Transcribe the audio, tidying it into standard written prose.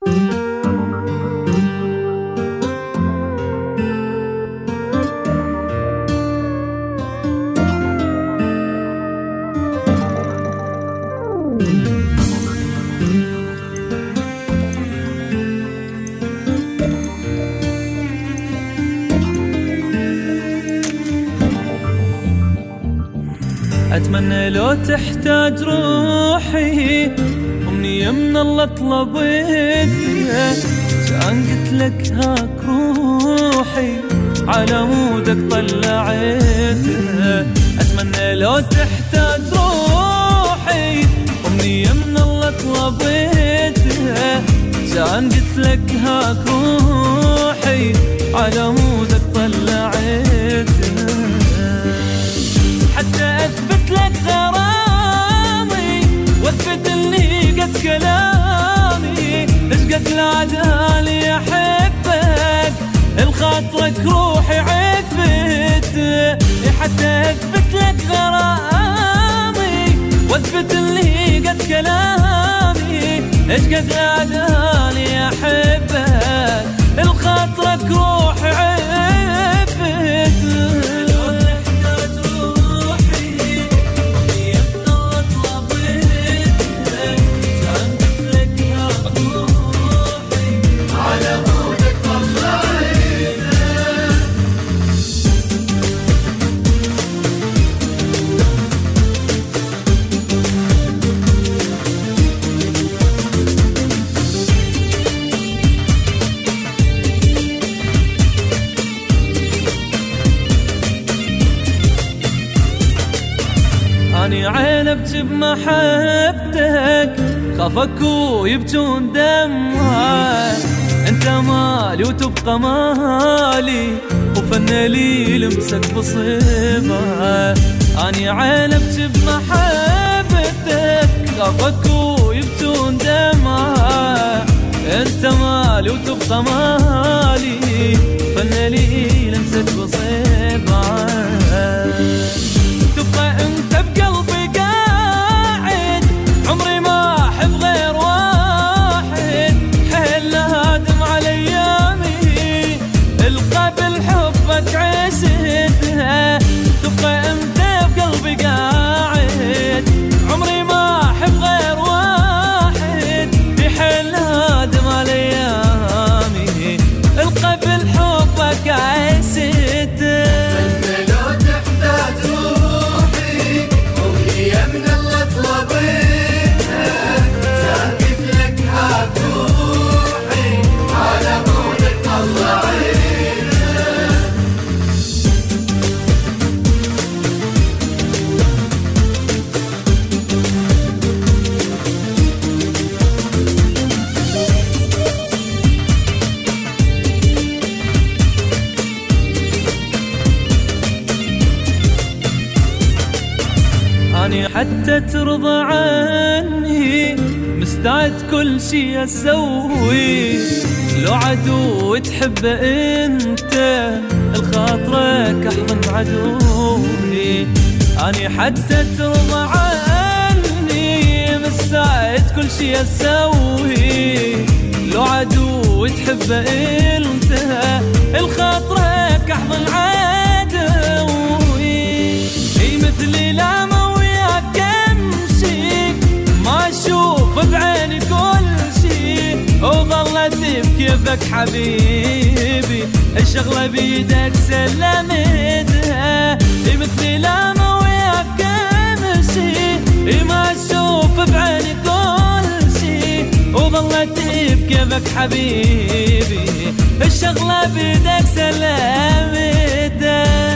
أتمنى لو تحتاج روحي أمنية من الله طلبتها، كان قلت لك هاك روحي على مودك طلعتها. أتمنى لو تحتاج روحي أمنية من الله طلبتها، كان قلت لك هاك روحي على مودك طلعتها. حتى أثبت لك غرامي واثبت اني قد كلامي، ايش قد العدالي احبك الخاطرك روحي عثبت. حتى أثبت لك غرامي واثبت اني قد كلامي، ايش قد العدالي احبك الخاطرك روحي عثبت. أني عينبت بمحبتك خافك ويبتون دمها، انت مالي وتبقى مالي وفن لي لمسك بصيبها. أني عينبت بمحبتك خافك ويبتون دمها، انت مالي وتبقى مالي فن لي لمسك بصيبها. تبقى انت بقلبي قاعد عمري ما احب غير واحد، حيل هادم على ايامي القبل حبك عزتها. تبقى انت بقلبي قاعد عمري ما احب غير واحد، حيل هادم على ايامي القبل حبك عزتها. أني حتى ترضى عني مستعد كل شي أسوي، لو عدو تحب أنت الخاطرك أحضن عدوي. أني حتى ترضى عني مستعد كل شي أسوي، لو عدو تحب أنت الخاطرك أحضن عدوي. هي مثلي لا اشوف بعيني كل شي وظلت بكيفك حبيبي، الشغلة بيدك سلمتها. مثلي لما وياك امشي ما اشوف بعيني كل شي وظلت بكيفك حبيبي، الشغلة بيدك سلمتها.